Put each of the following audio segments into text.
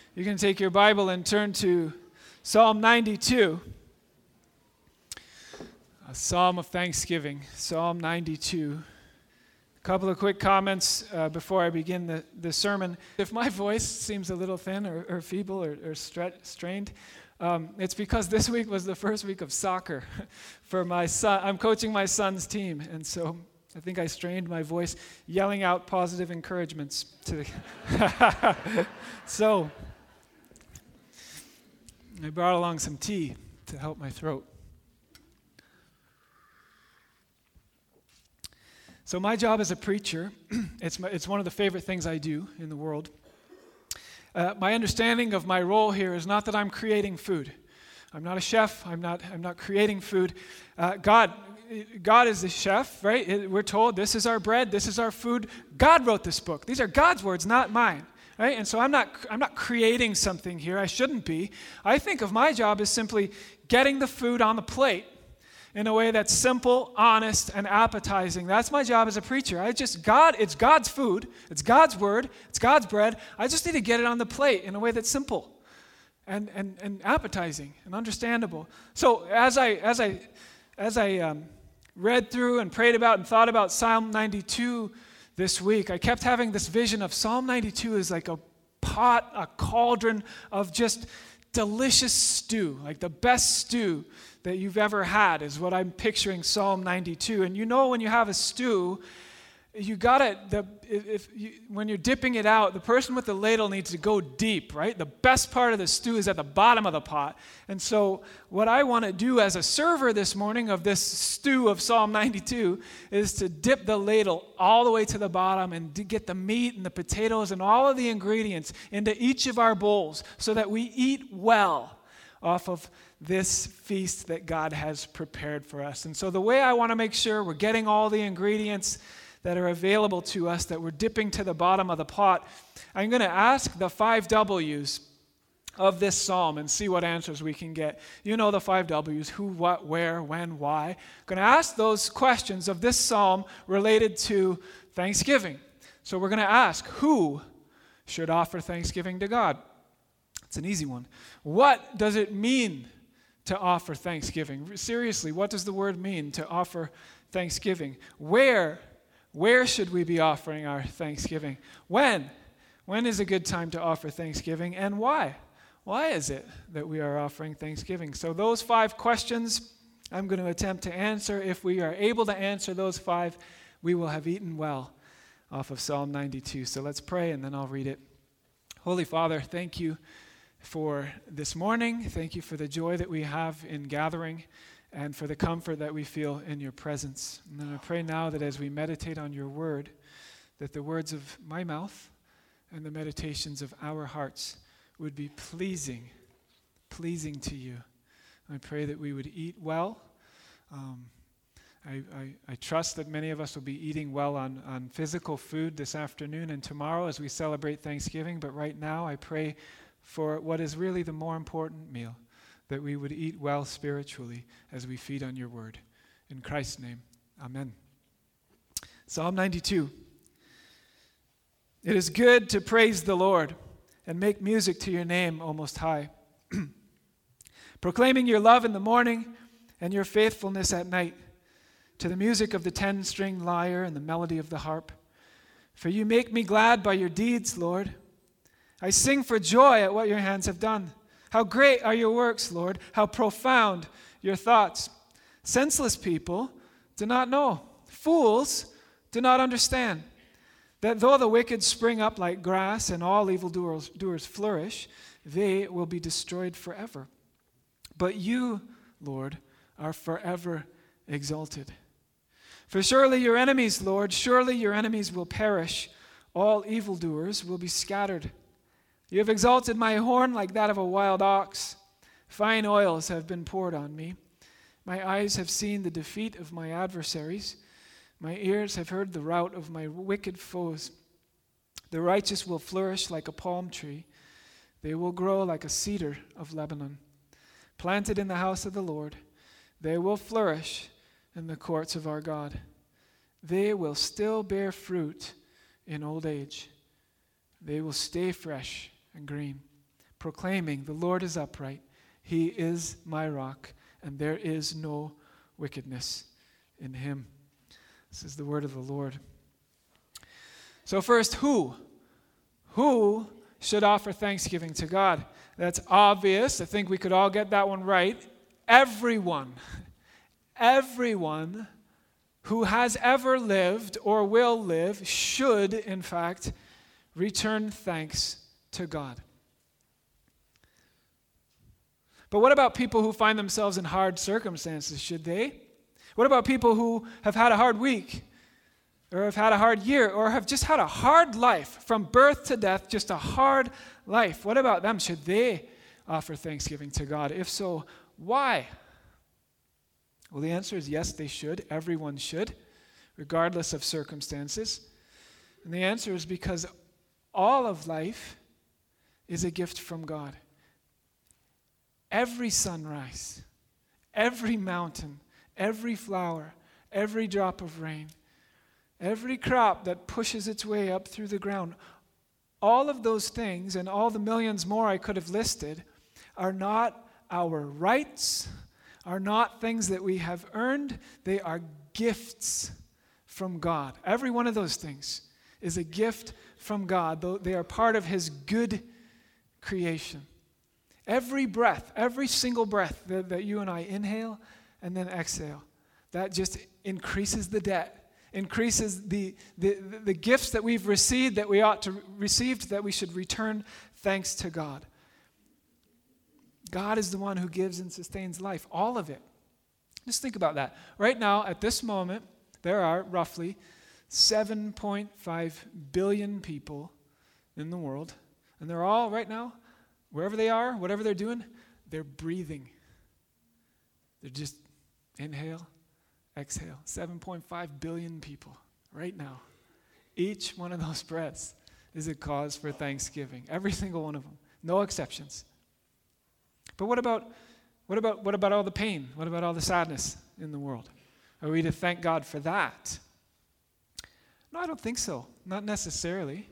You can take your Bible and turn to Psalm 92, a psalm of thanksgiving, Psalm 92. A couple of quick comments before I begin the sermon. If my voice seems a little thin or feeble or strained, it's because this week was the first week of soccer for my son. I'm coaching my son's team, and so I think I strained my voice yelling out positive encouragements to the So I brought along some tea to help my throat. So my job as a preacher, it's one of the favorite things I do in the world. My understanding of my role here is not that I'm creating food. I'm not a chef. I'm not creating food. God is the chef, right? We're told this is our bread, this is our food. God wrote this book. These are God's words, not mine. Right? And so I'm not creating something here. I shouldn't be. I think of my job as simply getting the food on the plate in a way that's simple, honest, and appetizing. That's my job as a preacher. It's God's food, it's God's word, it's God's bread. I just need to get it on the plate in a way that's simple and appetizing and understandable. So as I read through and prayed about and thought about Psalm 92 this week, I kept having this vision of Psalm 92 as like a pot, a cauldron of just delicious stew, like the best stew that you've ever had is what I'm picturing Psalm 92. And you know when you have a stew, you got it. When you're dipping it out, the person with the ladle needs to go deep, right? The best part of the stew is at the bottom of the pot. And so what I want to do as a server this morning of this stew of Psalm 92 is to dip the ladle all the way to the bottom and to get the meat and the potatoes and all of the ingredients into each of our bowls so that we eat well off of this feast that God has prepared for us. And so the way I want to make sure we're getting all the ingredients that are available to us, that we're dipping to the bottom of the pot, I'm going to ask the 5 W's of this psalm and see what answers we can get. You know the 5 W's, who, what, where, when, why. I'm going to ask those questions of this psalm related to Thanksgiving. So we're going to ask, who should offer thanksgiving to God? It's an easy one. What does it mean to offer thanksgiving? Seriously, what does the word mean to offer thanksgiving? Where should we be offering our thanksgiving? When is a good time to offer thanksgiving, and why? Why is it that we are offering thanksgiving? So those 5 questions I'm going to attempt to answer. If we are able to answer those 5, we will have eaten well off of Psalm 92. So let's pray, and then I'll read it. Holy Father, thank you for this morning. Thank you for the joy that we have in gathering and for the comfort that we feel in your presence. And then I pray now that as we meditate on your word, that the words of my mouth and the meditations of our hearts would be pleasing to you. I pray that we would eat well. I trust that many of us will be eating well on physical food this afternoon and tomorrow as we celebrate Thanksgiving. But right now I pray for what is really the more important meal, that we would eat well spiritually as we feed on your word. In Christ's name, amen. Psalm 92. It is good to praise the Lord and make music to your name, O Most High, proclaiming your love in the morning and your faithfulness at night, to the music of the 10-string lyre and the melody of the harp. For you make me glad by your deeds, Lord. I sing for joy at what your hands have done. How great are your works, Lord. How profound your thoughts. Senseless people do not know. Fools do not understand that though the wicked spring up like grass and all evildoers flourish, they will be destroyed forever. But you, Lord, are forever exalted. For surely your enemies, Lord, surely your enemies will perish. All evildoers will be scattered. You have exalted my horn like that of a wild ox. Fine oils have been poured on me. My eyes have seen the defeat of my adversaries. My ears have heard the rout of my wicked foes. The righteous will flourish like a palm tree. They will grow like a cedar of Lebanon. Planted in the house of the Lord, they will flourish in the courts of our God. They will still bear fruit in old age. They will stay fresh and green. proclaiming, "The Lord is upright. He is my rock, and there is no wickedness in him." This is the word of the Lord. So first, who? Who should offer thanksgiving to God? That's obvious. I think we could all get that one right. Everyone. Everyone who has ever lived or will live should, in fact, return thanks to God. But what about people who find themselves in hard circumstances? Should they? What about people who have had a hard week, or have had a hard year, or have just had a hard life from birth to death, just a hard life? What about them? Should they offer thanksgiving to God? If so, why? Well, the answer is yes, they should. Everyone should, regardless of circumstances. And the answer is because all of life is a gift from God. Every sunrise, every mountain, every flower, every drop of rain, every crop that pushes its way up through the ground, all of those things and all the millions more I could have listed are not our rights, are not things that we have earned. They are gifts from God. Every one of those things is a gift from God, though they are part of his good creation. Every breath, every single breath that you and I inhale and then exhale, that just increases the debt, increases the gifts that we've received, that we ought to receive, that we should return thanks to God. God is the one who gives and sustains life, all of it. Just think about that. Right now, at this moment, there are roughly 7.5 billion people in the world, and they're all right now, wherever they are, whatever they're doing, they're breathing. They're just inhale, exhale. 7.5 billion people right now. Each one of those breaths is a cause for thanksgiving. Every single one of them. No exceptions. But what about all the pain? What about all the sadness in the world? Are we to thank God for that? No, I don't think so. Not necessarily.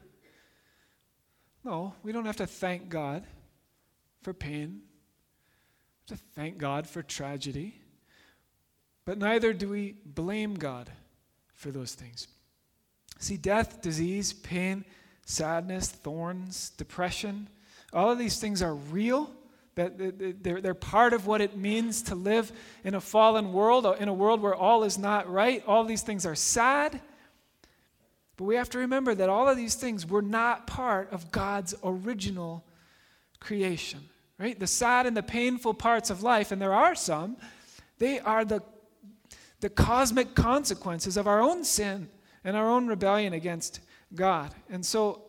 No, we don't have to thank God for pain, to thank God for tragedy, but neither do we blame God for those things. See, death, disease, pain, sadness, thorns, depression, all of these things are real. They're part of what it means to live in a fallen world, in a world where all is not right. All these things are sad. But we have to remember that all of these things were not part of God's original creation, right? The sad and the painful parts of life, and there are some, they are the cosmic consequences of our own sin and our own rebellion against God. And so,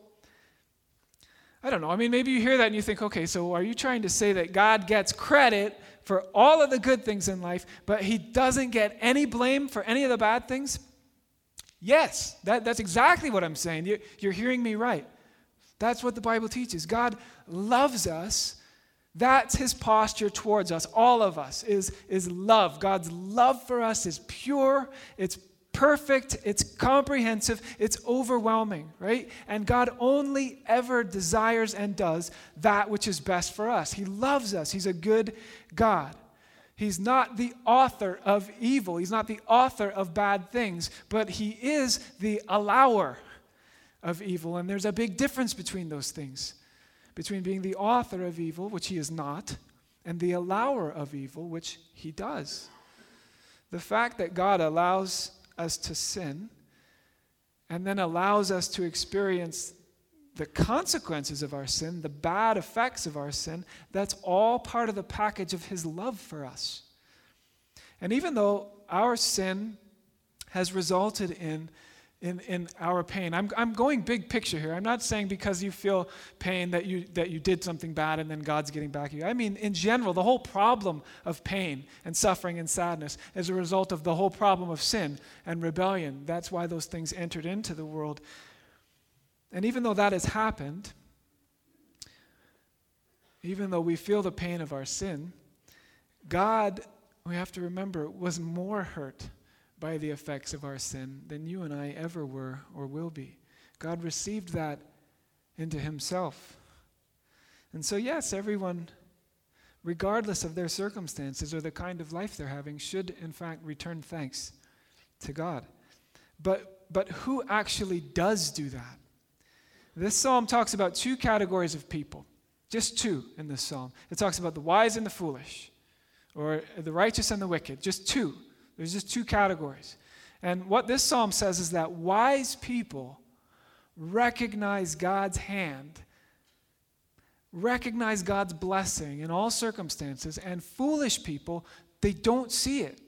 I don't know, maybe you hear that and you think, okay, so are you trying to say that God gets credit for all of the good things in life, but he doesn't get any blame for any of the bad things? Yes, that's exactly what I'm saying. You're hearing me right. That's what the Bible teaches. God loves us. That's his posture towards us. All of us is love. God's love for us is pure. It's perfect. It's comprehensive. It's overwhelming, right? And God only ever desires and does that which is best for us. He loves us. He's a good God. He's not the author of evil. He's not the author of bad things, but he is the allower of evil. And there's a big difference between those things, between being the author of evil, which he is not, and the allower of evil, which he does. The fact that God allows us to sin and then allows us to experience the consequences of our sin, the bad effects of our sin, that's all part of the package of his love for us. And even though our sin has resulted in our pain, I'm going big picture here. I'm not saying because you feel pain that you did something bad and then God's getting back at you. I mean, in general, the whole problem of pain and suffering and sadness is a result of the whole problem of sin and rebellion. That's why those things entered into the world. And even though that has happened, even though we feel the pain of our sin, God, we have to remember, was more hurt by the effects of our sin than you and I ever were or will be. God received that into himself. And so, yes, everyone, regardless of their circumstances or the kind of life they're having, should in fact return thanks to God. But who actually does do that? This psalm talks about two categories of people, just two in this psalm. It talks about the wise and the foolish, or the righteous and the wicked, just two. There's just two categories. And what this psalm says is that wise people recognize God's hand, recognize God's blessing in all circumstances, and foolish people, they don't see it.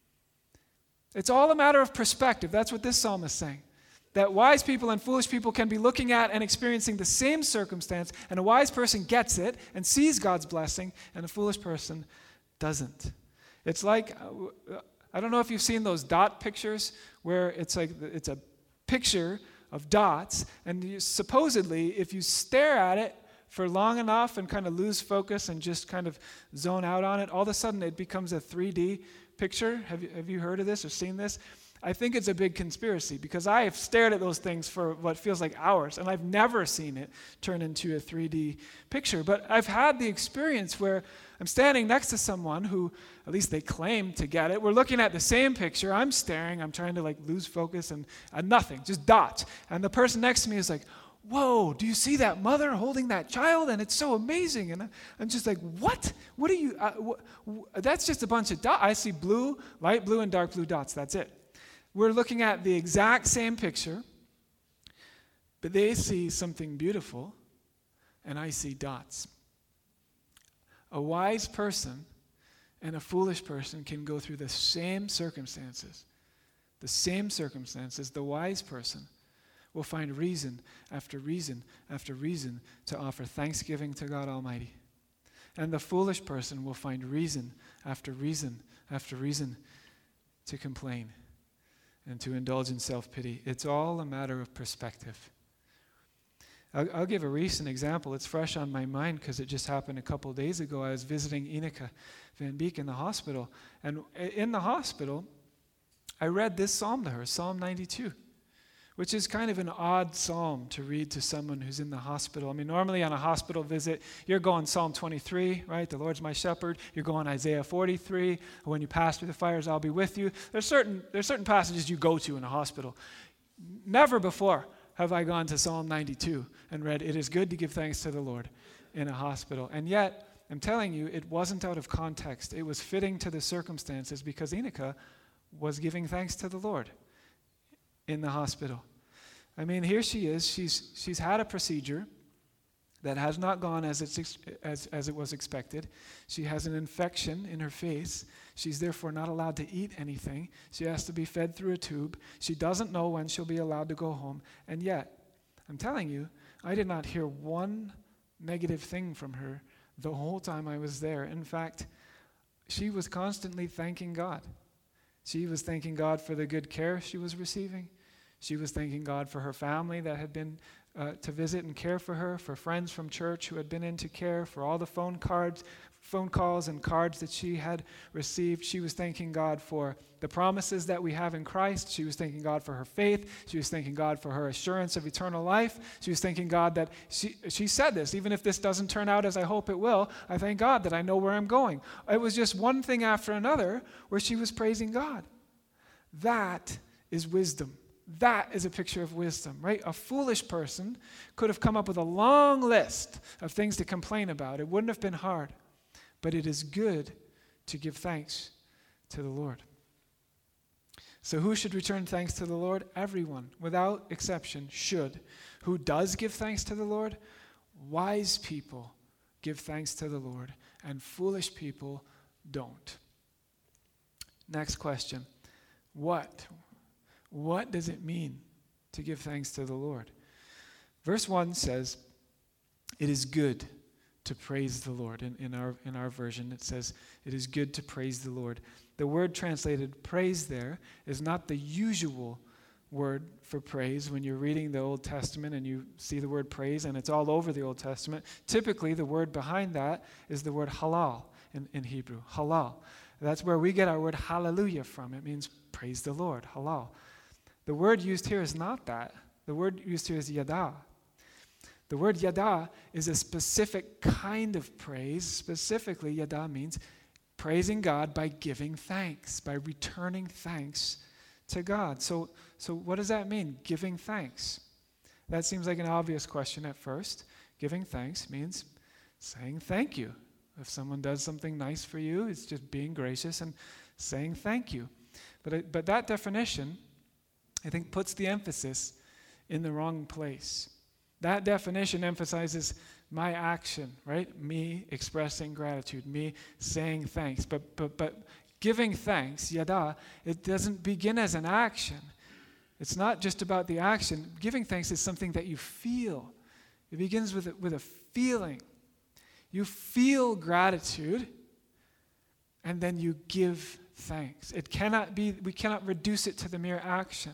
It's all a matter of perspective. That's what this psalm is saying. That wise people and foolish people can be looking at and experiencing the same circumstance, and a wise person gets it and sees God's blessing, and a foolish person doesn't. It's like, I don't know if you've seen those dot pictures where it's a picture of dots, and supposedly if you stare at it for long enough and kind of lose focus and just kind of zone out on it, all of a sudden it becomes a 3D picture. Have you heard of this or seen this? I think it's a big conspiracy because I have stared at those things for what feels like hours, and I've never seen it turn into a 3D picture. But I've had the experience where I'm standing next to someone who, at least they claim to get it. We're looking at the same picture. I'm staring. I'm trying to lose focus and nothing, just dots. And the person next to me is like, whoa, do you see that mother holding that child? And it's so amazing. And I'm just like, what? What are you, that's just a bunch of dots. I see blue, light blue, and dark blue dots. That's it. We're looking at the exact same picture, but they see something beautiful, and I see dots. A wise person and a foolish person can go through the same circumstances. The same circumstances. The wise person will find reason after reason after reason to offer thanksgiving to God Almighty. And the foolish person will find reason after reason after reason to complain and to indulge in self-pity. It's all a matter of perspective. I'll give a recent example. It's fresh on my mind because it just happened a couple days ago. I was visiting Ineke Van Beek in the hospital. And in the hospital, I read this psalm to her, Psalm 92, which is kind of an odd psalm to read to someone who's in the hospital. I mean, normally on a hospital visit, you're going Psalm 23, right? The Lord's my shepherd. You're going Isaiah 43. When you pass through the fires, I'll be with you. There's certain passages you go to in a hospital. Never before have I gone to Psalm 92 and read, it is good to give thanks to the Lord in a hospital. And yet, I'm telling you, it wasn't out of context. It was fitting to the circumstances because Ineke was giving thanks to the Lord in the hospital. I mean, here she is. She's had a procedure that has not gone as it was expected. She has an infection in her face. She's therefore not allowed to eat anything. She has to be fed through a tube. She doesn't know when she'll be allowed to go home. And yet, I'm telling you, I did not hear one negative thing from her the whole time I was there. In fact, she was constantly thanking God. She was thanking God for the good care she was receiving. She was thanking God for her family that had been to visit and care for her, for friends from church who had been in to care, for all the phone calls and cards that she had received. She was thanking God for the promises that we have in Christ. She was thanking God for her faith. She was thanking God for her assurance of eternal life. She was thanking God that she said this, even if this doesn't turn out as I hope it will, I thank God that I know where I'm going. It was just one thing after another where she was praising God. That is wisdom. That is a picture of wisdom, right? A foolish person could have come up with a long list of things to complain about. It wouldn't have been hard. But it is good to give thanks to the Lord. So who should return thanks to the Lord? Everyone, without exception, should. Who does give thanks to the Lord? Wise people give thanks to the Lord, and foolish people don't. Next question. What does it mean to give thanks to the Lord? Verse 1 says, it is good to praise the Lord. In our version, it says, it is good to praise the Lord. The word translated praise there is not the usual word for praise. When you're reading the Old Testament and you see the word praise, and it's all over the Old Testament, typically the word behind that is the word halal in Hebrew, halal. That's where we get our word hallelujah from. It means praise the Lord, halal. The word used here is not that. The word used here is yada. The word yada is a specific kind of praise. Specifically, yada means praising God by giving thanks, by returning thanks to God. So what does that mean, giving thanks? That seems like an obvious question at first. Giving thanks means saying thank you. If someone does something nice for you, it's just being gracious and saying thank you. But that definition, I think, puts the emphasis in the wrong place. That definition emphasizes my action, right? Me expressing gratitude, me saying thanks. But giving thanks, yada, it doesn't begin as an action. It's not just about the action. Giving thanks is something that you feel. It begins with a feeling. You feel gratitude, and then you give thanks. We cannot reduce it to the mere action.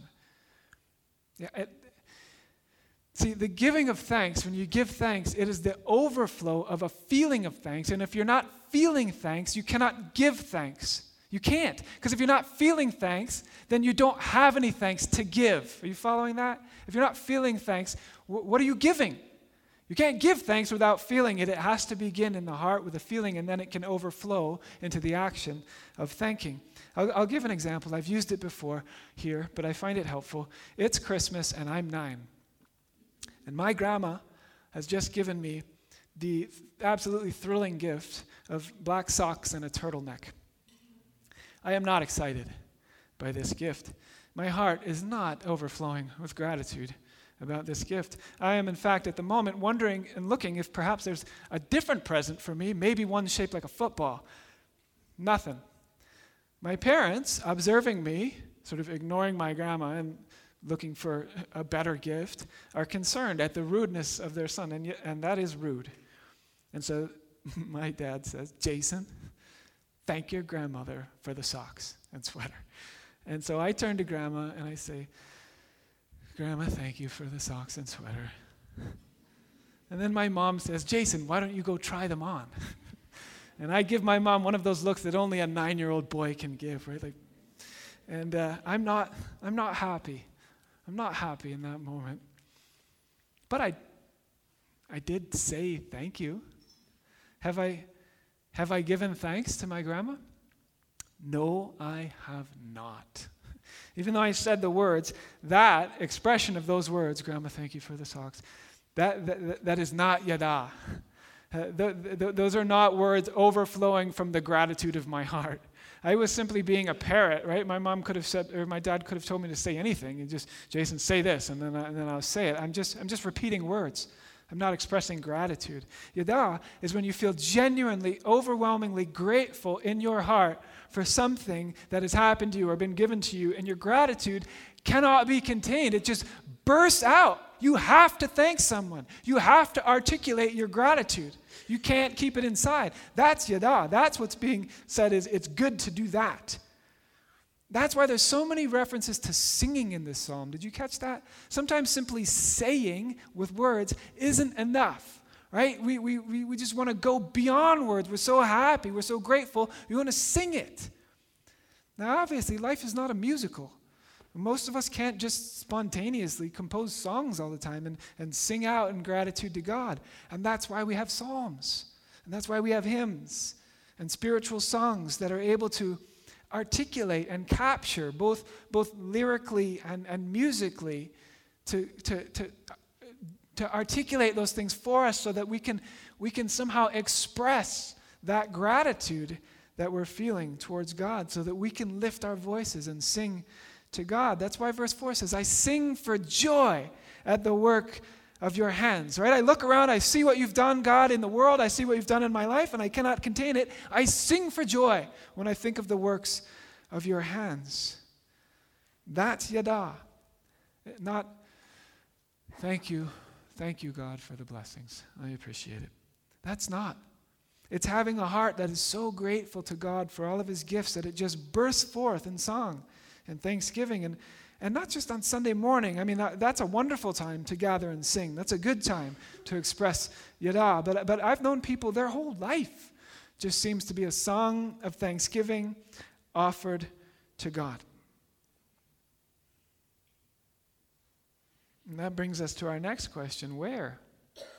See, the giving of thanks, when you give thanks, it is the overflow of a feeling of thanks. And if you're not feeling thanks, you cannot give thanks. You can't. Because if you're not feeling thanks, then you don't have any thanks to give. Are you following that? If you're not feeling thanks, what are you giving? You can't give thanks without feeling it. It has to begin in the heart with a feeling, and then it can overflow into the action of thanking. I'll give an example. I've used it before here, but I find it helpful. It's Christmas, and I'm 9. And my grandma has just given me the absolutely thrilling gift of black socks and a turtleneck. I am not excited by this gift. My heart is not overflowing with gratitude about this gift. I am, in fact, at the moment wondering and looking if perhaps there's a different present for me, maybe one shaped like a football. Nothing. My parents, observing me, sort of ignoring my grandma and looking for a better gift, are concerned at the rudeness of their son, and that is rude. And so my dad says, Jason, thank your grandmother for the socks and sweater. And so I turn to Grandma and I say, Grandma, thank you for the socks and sweater. And then my mom says, Jason, why don't you go try them on? And I give my mom one of those looks that only a 9-year-old boy can give, right? And I'm not happy. I'm not happy in that moment. But I did say thank you. Have I given thanks to my grandma? No, I have not. Even though I said the words, that expression of those words, Grandma, thank you for the socks, that is not yada. Those are not words overflowing from the gratitude of my heart. I was simply being a parrot, right? My mom could have said, or my dad could have told me to say anything, and just, Jason, say this, and then I'll say it. I'm just repeating words. I'm not expressing gratitude. Yada is when you feel genuinely, overwhelmingly grateful in your heart for something that has happened to you or been given to you, and your gratitude cannot be contained. It just bursts out. You have to thank someone. You have to articulate your gratitude. You can't keep it inside. That's yada. That's what's being said, is it's good to do that. That's why there's so many references to singing in this psalm. Did you catch that? Sometimes simply saying with words isn't enough, right? We just want to go beyond words. We're so happy. We're so grateful. We want to sing it. Now, obviously, life is not a musical. Most of us can't just spontaneously compose songs all the time and sing out in gratitude to God. And that's why we have psalms. And that's why we have hymns and spiritual songs that are able to articulate and capture both lyrically and musically to articulate those things for us so that we can somehow express that gratitude that we're feeling towards God, so that we can lift our voices and sing to God. That's why verse 4 says, I sing for joy at the work of your hands, right? I look around, I see what you've done, God, in the world. I see what you've done in my life, and I cannot contain it. I sing for joy when I think of the works of your hands. That's yada. Not, thank you, God, for the blessings. I appreciate it. That's not. It's having a heart that is so grateful to God for all of his gifts that it just bursts forth in song and thanksgiving. And not just on Sunday morning. I mean, that's a wonderful time to gather and sing. That's a good time to express yada. But I've known people, their whole life just seems to be a song of thanksgiving offered to God. And that brings us to our next question. Where?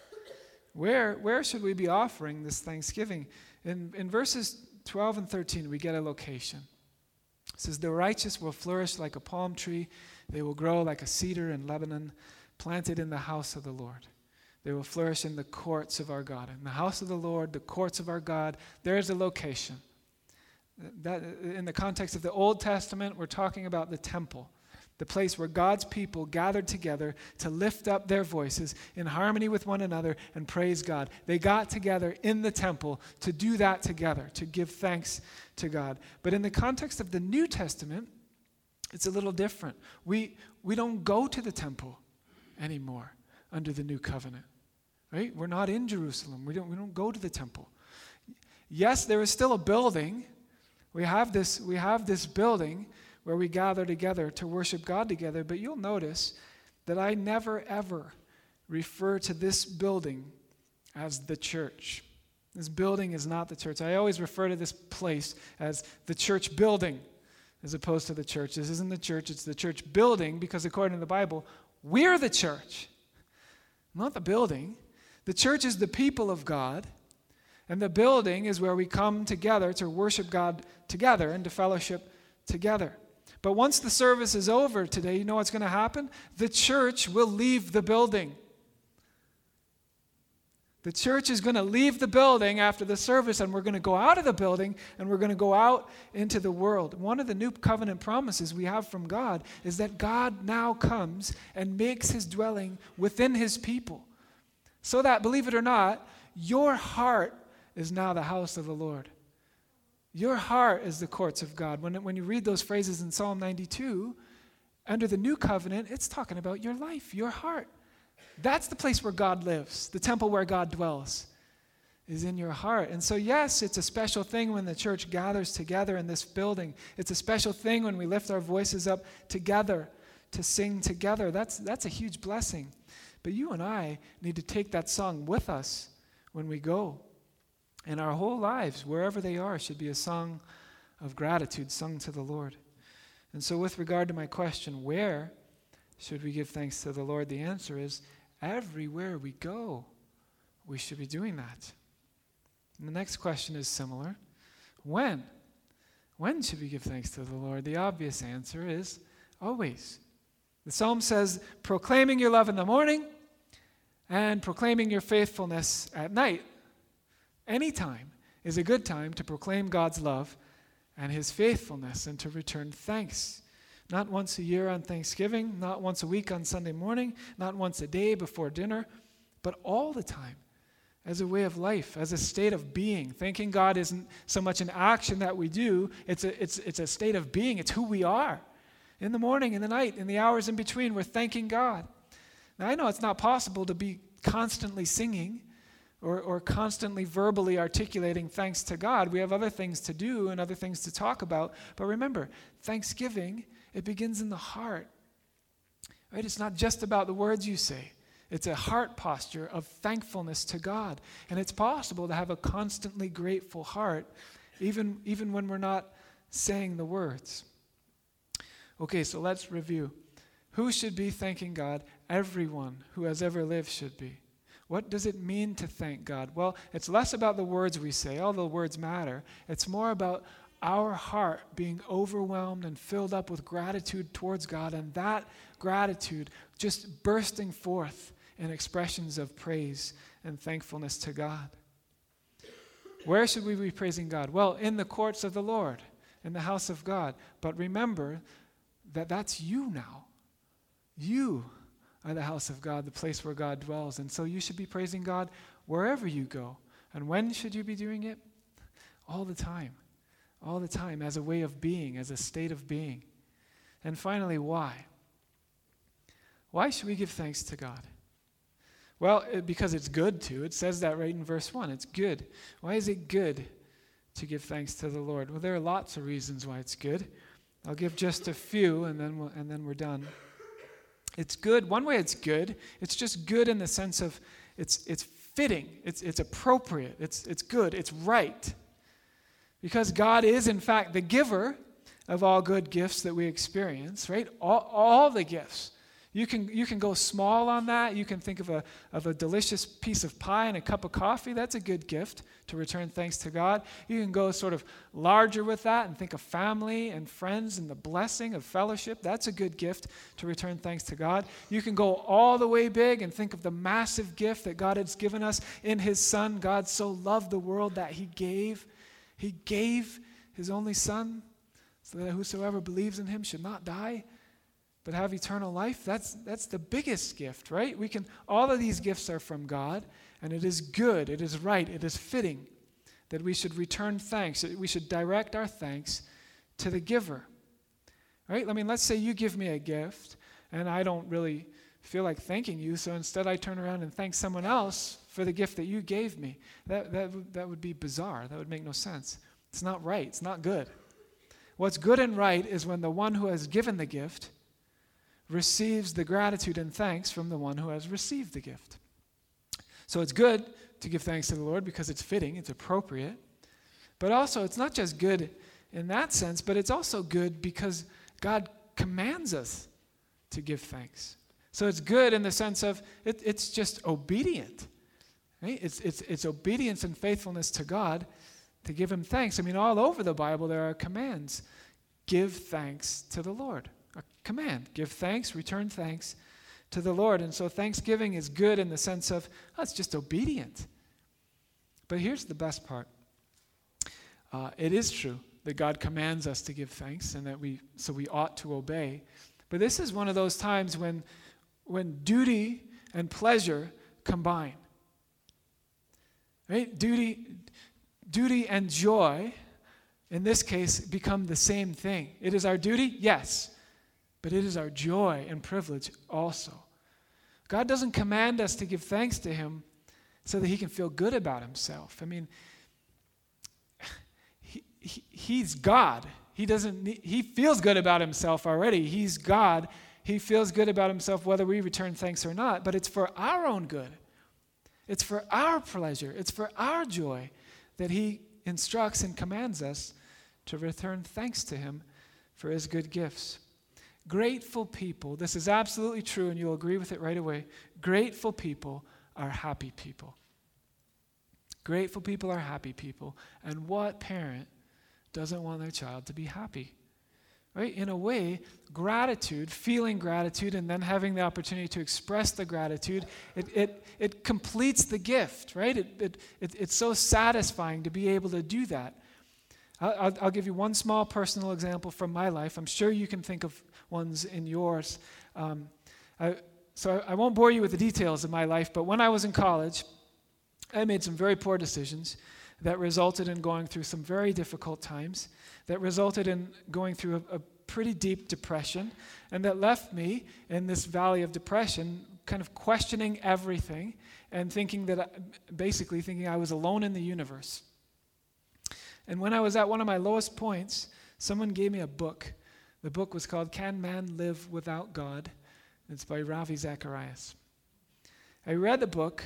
Where should we be offering this thanksgiving? In verses 12 and 13, we get a location. It says, the righteous will flourish like a palm tree. They will grow like a cedar in Lebanon, planted in the house of the Lord. They will flourish in the courts of our God. In the house of the Lord, the courts of our God, there's a location. That, in the context of the Old Testament, we're talking about the temple, the place where God's people gathered together to lift up their voices in harmony with one another and praise God. They got together in the temple to do that together, to give thanks to God. But in the context of the New Testament, it's a little different. We don't go to the temple anymore under the new covenant, right? We're not in Jerusalem. We don't go to the temple. Yes, there is still a building. We have this building where we gather together to worship God together, but you'll notice that I never ever refer to this building as the church. This building is not the church. I always refer to this place as the church building as opposed to the church. This isn't the church, it's the church building, because according to the Bible, we're the church, not the building. The church is the people of God, and the building is where we come together to worship God together and to fellowship together. But once the service is over today, you know what's going to happen? The church will leave the building. The church is going to leave the building after the service, and we're going to go out of the building, and we're going to go out into the world. One of the new covenant promises we have from God is that God now comes and makes his dwelling within his people. So that, believe it or not, your heart is now the house of the Lord. Your heart is the courts of God. When you read those phrases in Psalm 92, under the new covenant, it's talking about your life, your heart. That's the place where God lives. The temple where God dwells is in your heart. And so, yes, it's a special thing when the church gathers together in this building. It's a special thing when we lift our voices up together to sing together. That's a huge blessing. But you and I need to take that song with us when we go. And our whole lives, wherever they are, should be a song of gratitude sung to the Lord. And so with regard to my question, where should we give thanks to the Lord? The answer is everywhere we go, we should be doing that. And the next question is similar. When? When should we give thanks to the Lord? The obvious answer is always. The psalm says, proclaiming your love in the morning and proclaiming your faithfulness at night. Any time is a good time to proclaim God's love and his faithfulness and to return thanks. Not once a year on Thanksgiving, not once a week on Sunday morning, not once a day before dinner, but all the time as a way of life, as a state of being. Thanking God isn't so much an action that we do, it's a state of being. It's who we are. In the morning, in the night, in the hours in between, we're thanking God. Now, I know it's not possible to be constantly singing or constantly verbally articulating thanks to God. We have other things to do and other things to talk about. But remember, thanksgiving, it begins in the heart. Right? It's not just about the words you say. It's a heart posture of thankfulness to God. And it's possible to have a constantly grateful heart, even when we're not saying the words. Okay, so let's review. Who should be thanking God? Everyone who has ever lived should be. What does it mean to thank God? Well, it's less about the words we say, although words matter. It's more about our heart being overwhelmed and filled up with gratitude towards God, and that gratitude just bursting forth in expressions of praise and thankfulness to God. Where should we be praising God? Well, in the courts of the Lord, in the house of God. But remember that that's you now. You are the house of God, the place where God dwells. And so you should be praising God wherever you go. And when should you be doing it? All the time. All the time, as a way of being, as a state of being. And finally, why? Why should we give thanks to God? Well, because it's good to. It says that right in verse 1. It's good. Why is it good to give thanks to the Lord? Well, there are lots of reasons why it's good. I'll give just a few, and then we're done. It's good. One way it's good, it's just good in the sense of it's fitting, it's appropriate, it's good, it's right. Because God is, in fact, the giver of all good gifts that we experience, right? All the gifts. You can go small on that. You can think of a delicious piece of pie and a cup of coffee. That's a good gift to return thanks to God. You can go sort of larger with that and think of family and friends and the blessing of fellowship. That's a good gift to return thanks to God. You can go all the way big and think of the massive gift that God has given us in his Son. God so loved the world that he gave his only Son so that whosoever believes in him should not die but have eternal life. That's the biggest gift, right? All of these gifts are from God, and it is good, it is right, it is fitting that we should return thanks, that we should direct our thanks to the giver, right? I mean, let's say you give me a gift, and I don't really feel like thanking you, so instead I turn around and thank someone else for the gift that you gave me. That would be bizarre. That would make no sense. It's not right. It's not good. What's good and right is when the one who has given the gift receives the gratitude and thanks from the one who has received the gift. So it's good to give thanks to the Lord because it's fitting, it's appropriate. But also, it's not just good in that sense, but it's also good because God commands us to give thanks. So it's good in the sense of it's just obedient. Right? It's obedience and faithfulness to God to give him thanks. I mean, all over the Bible there are commands. Give thanks to the Lord. A command. Give thanks, return thanks to the Lord. And so thanksgiving is good in the sense of, it's just obedient. But here's the best part. It is true that God commands us to give thanks and that we ought to obey. But this is one of those times when duty and pleasure combine. Right? Duty and joy, in this case, become the same thing. It is our duty, yes, but it is our joy and privilege also. God doesn't command us to give thanks to him so that he can feel good about himself. I mean, he's God. He feels good about himself already. He's God. He feels good about himself whether we return thanks or not, but it's for our own good. It's for our pleasure. It's for our joy that he instructs and commands us to return thanks to him for his good gifts. Grateful people, this is absolutely true, and you'll agree with it right away. Grateful people are happy people. Grateful people are happy people. And what parent doesn't want their child to be happy? Right? In a way, gratitude, feeling gratitude, and then having the opportunity to express the gratitude, it completes the gift, right? It's so satisfying to be able to do that. I'll give you one small personal example from my life. I'm sure you can think of ones in yours. So I won't bore you with the details of my life, but when I was in college, I made some very poor decisions that resulted in going through some very difficult times, that resulted in going through a pretty deep depression, and that left me in this valley of depression kind of questioning everything and thinking I was alone in the universe. And when I was at one of my lowest points, someone gave me a book. The book was called Can Man Live Without God? It's by Ravi Zacharias. I read the book,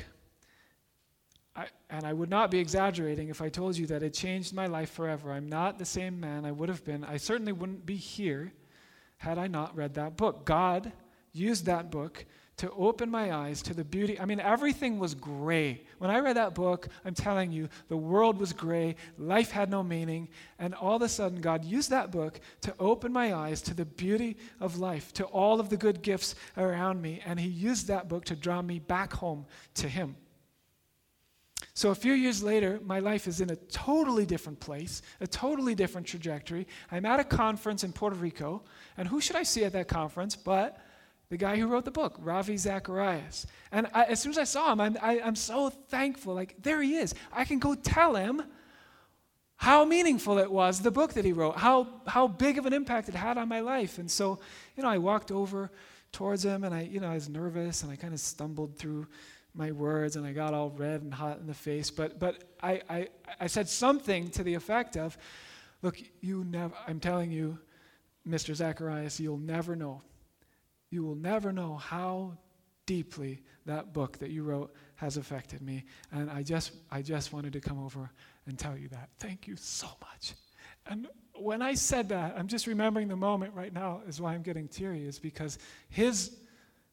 and I would not be exaggerating if I told you that it changed my life forever. I'm not the same man I would have been. I certainly wouldn't be here had I not read that book. God used that book to open my eyes to the beauty. I mean, everything was gray. When I read that book, I'm telling you, the world was gray, life had no meaning, and all of a sudden God used that book to open my eyes to the beauty of life, to all of the good gifts around me, and he used that book to draw me back home to him. So a few years later, my life is in a totally different place, a totally different trajectory. I'm at a conference in Puerto Rico, and who should I see at that conference but the guy who wrote the book, Ravi Zacharias. And as soon as I saw him, I'm so thankful. Like, there he is. I can go tell him how meaningful it was, the book that he wrote, how big of an impact it had on my life. And so, I walked over towards him, and I was nervous, and I kind of stumbled through my words, and I got all red and hot in the face. But I said something to the effect of, look, I'm telling you, Mr. Zacharias, you'll never know. You will never know how deeply that book that you wrote has affected me. And I just wanted to come over and tell you that. Thank you so much. And when I said that, I'm just remembering the moment right now is why I'm getting teary, is because his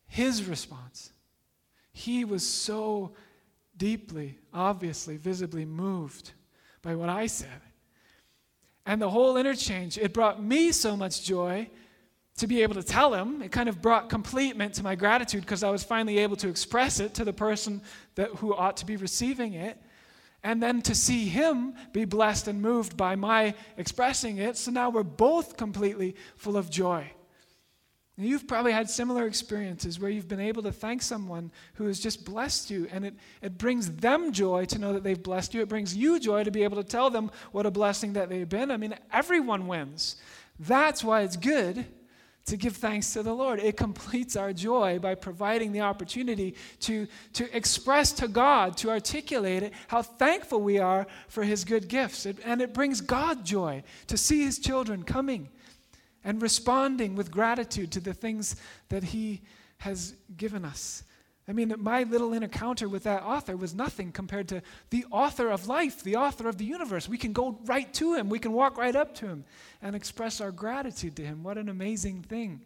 his response. He was so deeply, obviously, visibly moved by what I said. And the whole interchange, it brought me so much joy to be able to tell him. It kind of brought completement to my gratitude because I was finally able to express it to the person who ought to be receiving it. And then to see him be blessed and moved by my expressing it. So now we're both completely full of joy. And you've probably had similar experiences where you've been able to thank someone who has just blessed you, and it brings them joy to know that they've blessed you. It brings you joy to be able to tell them what a blessing that they've been. I mean, everyone wins. That's why it's good to give thanks to the Lord. It completes our joy by providing the opportunity to express to God, to articulate it, how thankful we are for his good gifts. And it brings God joy to see his children coming and responding with gratitude to the things that he has given us. I mean, my little encounter with that author was nothing compared to the author of life, the author of the universe. We can go right to him. We can walk right up to him and express our gratitude to him. What an amazing thing.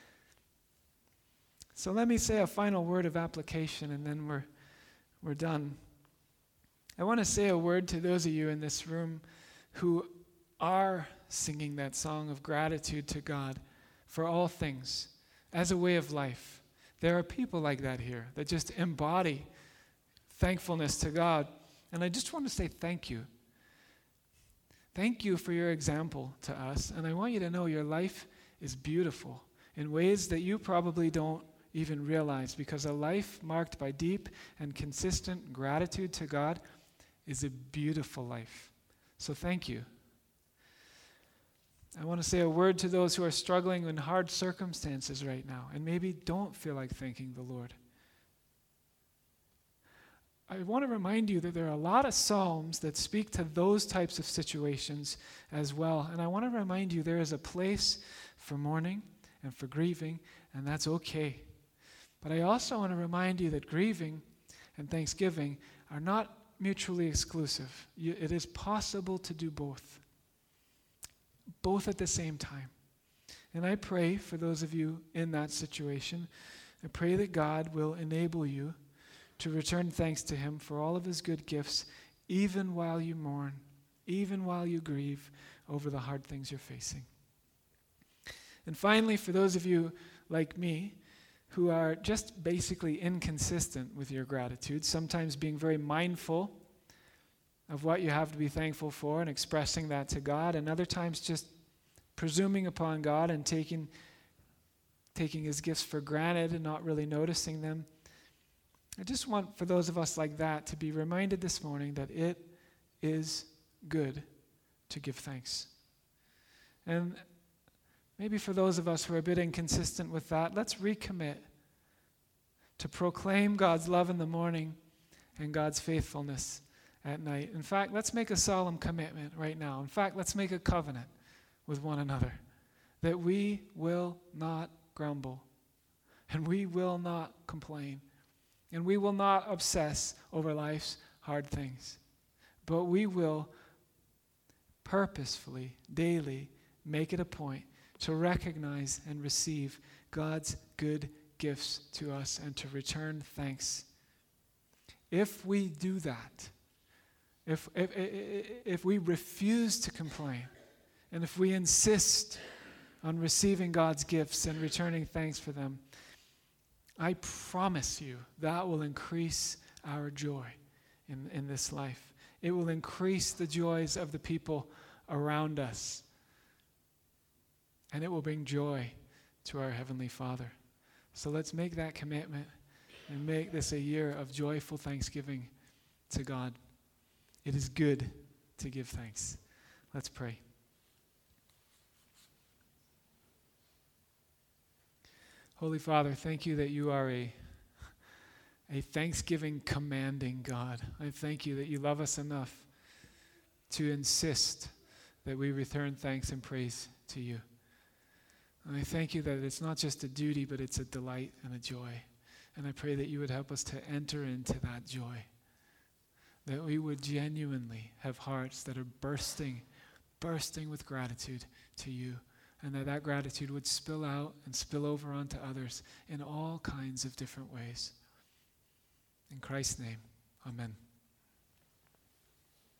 So let me say a final word of application, and then we're done. I want to say a word to those of you in this room who are singing that song of gratitude to God for all things as a way of life. There are people like that here that just embody thankfulness to God. And I just want to say thank you. Thank you for your example to us. And I want you to know your life is beautiful in ways that you probably don't even realize, because a life marked by deep and consistent gratitude to God is a beautiful life. So thank you. I want to say a word to those who are struggling in hard circumstances right now and maybe don't feel like thanking the Lord. I want to remind you that there are a lot of Psalms that speak to those types of situations as well. And I want to remind you there is a place for mourning and for grieving, and that's okay. But I also want to remind you that grieving and thanksgiving are not mutually exclusive. It is possible to do both at the same time. And I pray for those of you in that situation, I pray that God will enable you to return thanks to him for all of his good gifts, even while you mourn, even while you grieve over the hard things you're facing. And finally, for those of you like me, who are just basically inconsistent with your gratitude, sometimes being very mindful of what you have to be thankful for and expressing that to God, and other times just presuming upon God and taking his gifts for granted and not really noticing them. I just want for those of us like that to be reminded this morning that it is good to give thanks. And maybe for those of us who are a bit inconsistent with that, let's recommit to proclaim God's love in the morning and God's faithfulness at night. In fact, let's make a solemn commitment right now. In fact, let's make a covenant with one another that we will not grumble and we will not complain and we will not obsess over life's hard things, but we will purposefully, daily, make it a point to recognize and receive God's good gifts to us and to return thanks. If we do that, if we refuse to complain, and if we insist on receiving God's gifts and returning thanks for them, I promise you that will increase our joy in this life. It will increase the joys of the people around us. And it will bring joy to our Heavenly Father. So let's make that commitment and make this a year of joyful thanksgiving to God. It is good to give thanks. Let's pray. Holy Father, thank you that you are a thanksgiving commanding God. I thank you that you love us enough to insist that we return thanks and praise to you. And I thank you that it's not just a duty, but it's a delight and a joy. And I pray that you would help us to enter into that joy, that we would genuinely have hearts that are bursting with gratitude to you and that gratitude would spill out and spill over onto others in all kinds of different ways. In Christ's name, amen.